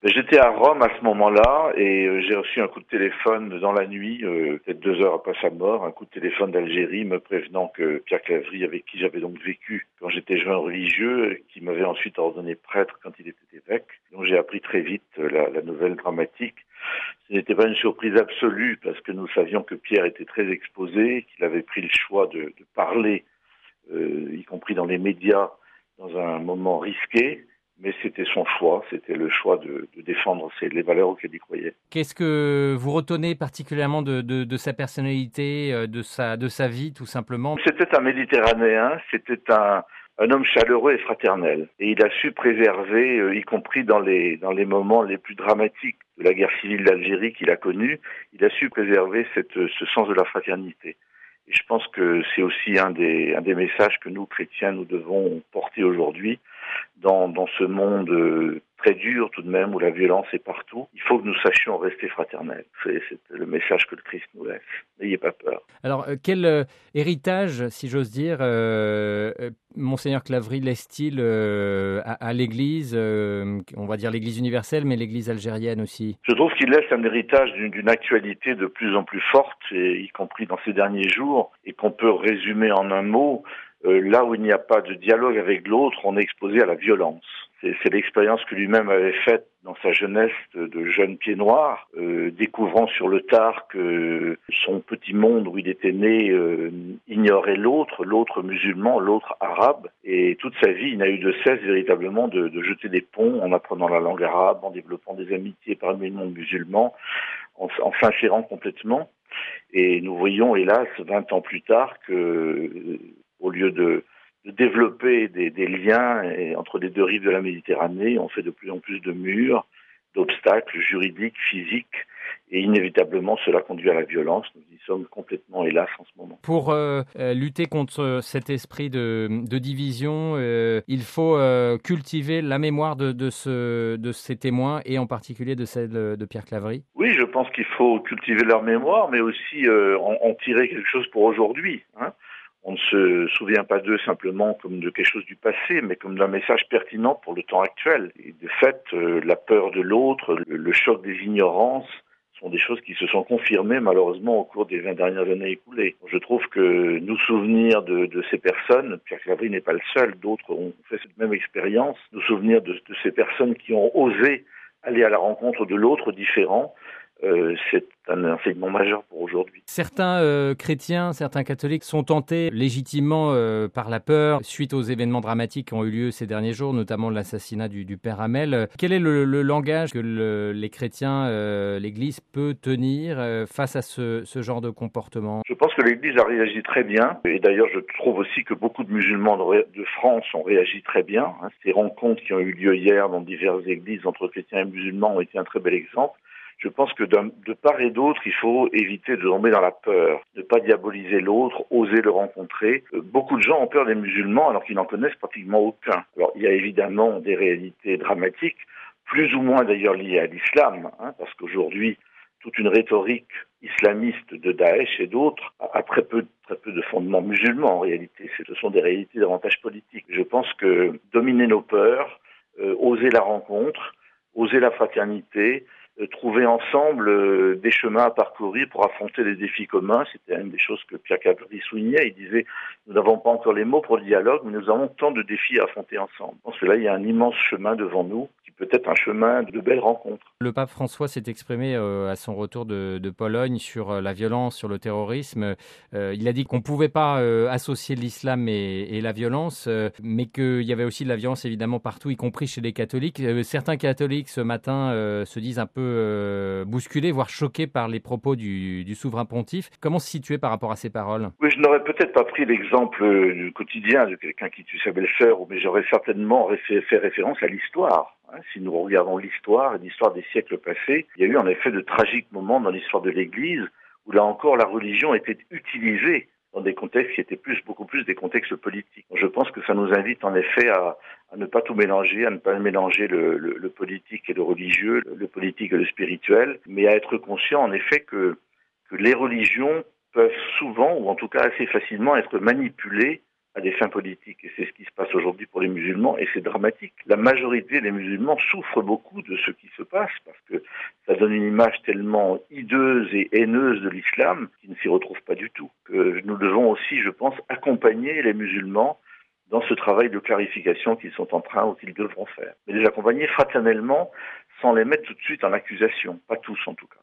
J'étais à Rome à ce moment-là et j'ai reçu un coup de téléphone dans la nuit, peut-être 2 heures après sa mort, un coup de téléphone d'Algérie me prévenant que Pierre Claverie, avec qui j'avais donc vécu quand j'étais jeune religieux, qui m'avait ensuite ordonné prêtre quand il était évêque. Donc j'ai appris très vite la nouvelle dramatique. Ce n'était pas une surprise absolue parce que nous savions que Pierre était très exposé, qu'il avait pris le choix de parler, y compris dans les médias, dans un moment risqué. Mais c'était son choix, c'était le choix de défendre les valeurs auxquelles il croyait. Qu'est-ce que vous retenez particulièrement de sa personnalité, de sa vie tout simplement? C'était un Méditerranéen, c'était un homme chaleureux et fraternel. Et il a su préserver, y compris dans les moments les plus dramatiques de la guerre civile d'Algérie qu'il a connue, il a su préserver ce sens de la fraternité. Et je pense que c'est aussi un des messages que nous, chrétiens, nous devons porter aujourd'hui dans ce monde très dur tout de même, où la violence est partout. Il faut que nous sachions rester fraternels. C'est le message que le Christ nous laisse. N'ayez pas peur. Alors, quel héritage, si j'ose dire, Monseigneur Claverie laisse-t-il à l'Église, on va dire l'Église universelle, mais l'Église algérienne aussi? Je trouve qu'il laisse un héritage d'une actualité de plus en plus forte, et y compris dans ces derniers jours, et qu'on peut résumer en un mot. Là où il n'y a pas de dialogue avec l'autre, on est exposé à la violence. C'est l'expérience que lui-même avait faite dans sa jeunesse de jeune pied noir, découvrant sur le tard que son petit monde où il était né ignorait l'autre musulman, l'autre arabe. Et toute sa vie, il n'a eu de cesse véritablement de jeter des ponts en apprenant la langue arabe, en développant des amitiés parmi le monde musulman, en s'insérant complètement. Et nous voyons, hélas, 20 ans plus tard, que au lieu de développer des liens entre les deux rives de la Méditerranée, on fait de plus en plus de murs, d'obstacles juridiques, physiques, et inévitablement cela conduit à la violence. Nous y sommes complètement, hélas, en ce moment. Pour lutter contre cet esprit de division, il faut cultiver la mémoire de ces témoins, et en particulier de celle de Pierre Claverie. Oui, je pense qu'il faut cultiver leur mémoire, mais aussi en tirer quelque chose pour aujourd'hui, hein. On ne se souvient pas d'eux simplement comme de quelque chose du passé, mais comme d'un message pertinent pour le temps actuel. Et de fait, la peur de l'autre, le choc des ignorances, sont des choses qui se sont confirmées malheureusement au cours des 20 dernières années écoulées. Je trouve que nous souvenir de ces personnes, Pierre Claverie n'est pas le seul, d'autres ont fait cette même expérience, nous souvenir de ces personnes qui ont osé aller à la rencontre de l'autre différent, c'est un enseignement majeur pour aujourd'hui. Certains chrétiens, certains catholiques sont tentés légitimement par la peur suite aux événements dramatiques qui ont eu lieu ces derniers jours, notamment l'assassinat du père Hamel. Quel est le langage que les chrétiens, l'Église peut tenir face à ce genre de comportement? Je pense que l'Église a réagi très bien, et d'ailleurs je trouve aussi que beaucoup de musulmans de France ont réagi très bien. Ces rencontres qui ont eu lieu hier dans diverses églises entre chrétiens et musulmans ont été un très bel exemple. Je pense que de part et d'autre, il faut éviter de tomber dans la peur, ne pas diaboliser l'autre, oser le rencontrer. Beaucoup de gens ont peur des musulmans alors qu'ils n'en connaissent pratiquement aucun. Alors il y a évidemment des réalités dramatiques, plus ou moins d'ailleurs liées à l'islam, parce qu'aujourd'hui, toute une rhétorique islamiste de Daesh et d'autres a très peu de fondements musulmans en réalité. Ce sont des réalités davantage politiques. Je pense que dominer nos peurs, oser la rencontre, oser la fraternité, trouver ensemble des chemins à parcourir pour affronter des défis communs. C'était une des choses que Pierre Claverie soulignait. Il disait, nous n'avons pas encore les mots pour le dialogue, mais nous avons tant de défis à affronter ensemble. Je pense que là, il y a un immense chemin devant nous, qui peut être un chemin de belles rencontres. Le pape François s'est exprimé à son retour de Pologne sur la violence, sur le terrorisme. Il a dit qu'on ne pouvait pas associer l'islam et la violence, mais qu'il y avait aussi de la violence évidemment partout, y compris chez les catholiques. Certains catholiques ce matin se disent un peu bousculés, voire choqués par les propos du souverain pontife. Comment se situer par rapport à ces paroles? Oui, je n'aurais peut-être pas pris l'exemple du quotidien de quelqu'un qui tue sa belle-sœur, mais j'aurais certainement fait référence à l'histoire. Si nous regardons l'histoire des siècles passés, il y a eu en effet de tragiques moments dans l'histoire de l'Église où là encore la religion était utilisée dans des contextes qui étaient beaucoup plus des contextes politiques. Je pense que ça nous invite en effet à ne pas tout mélanger, à ne pas mélanger le politique et le religieux, le politique et le spirituel, mais à être conscient en effet que les religions peuvent souvent, ou en tout cas assez facilement, être manipulées à des fins politiques. Et c'est ce qui se passe aujourd'hui pour les musulmans, et c'est dramatique. La majorité des musulmans souffrent beaucoup de ce qui se passe, parce que ça donne une image tellement hideuse et haineuse de l'islam qu'ils ne s'y retrouvent pas du tout. Que nous devons aussi, je pense, accompagner les musulmans dans ce travail de clarification qu'ils sont en train ou qu'ils devront faire. Mais les accompagner fraternellement, sans les mettre tout de suite en accusation. Pas tous, en tout cas.